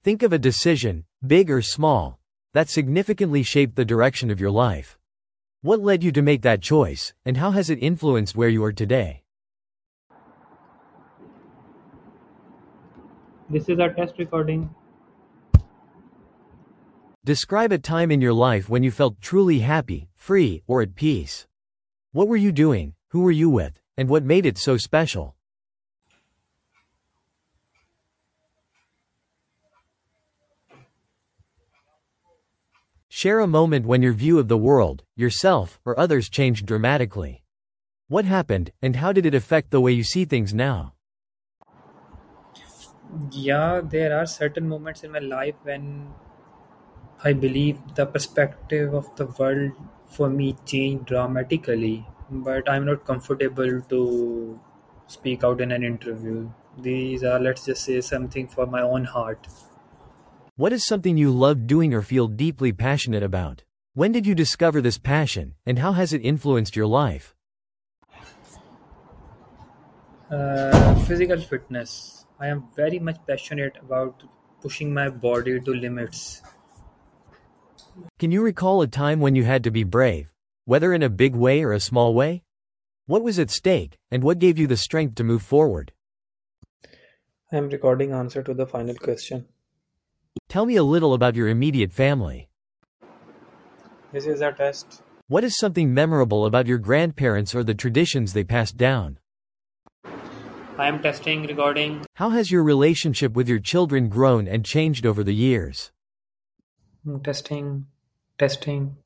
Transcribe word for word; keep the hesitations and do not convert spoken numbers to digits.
Think of a decision, big or small, that significantly shaped the direction of your life. What led you to make that choice, and how has it influenced where you are today? This is our test recording. Describe a time in your life when you felt truly happy, free, or at peace. What were you doing, who were you with, and what made it so special? Share a moment when your view of the world, yourself, or others changed dramatically. What happened, and how did it affect the way you see things now? Yeah, there are certain moments in my life when I believe the perspective of the world for me changed dramatically, but I'm not comfortable to speak out in an interview. These are, let's just say, something for my own heart. What is something you love doing or feel deeply passionate about? When did you discover this passion, and how has it influenced your life? Uh, physical fitness. I am very much passionate about pushing my body to limits. Can you recall a time when you had to be brave, whether in a big way or a small way? What was at stake, and what gave you the strength to move forward? I am recording answer to the final question. Tell me a little about your immediate family. This is a test. What is something memorable about your grandparents or the traditions they passed down? I am testing recording. How has your relationship with your children grown and changed over the years? Mm, Testing, testing.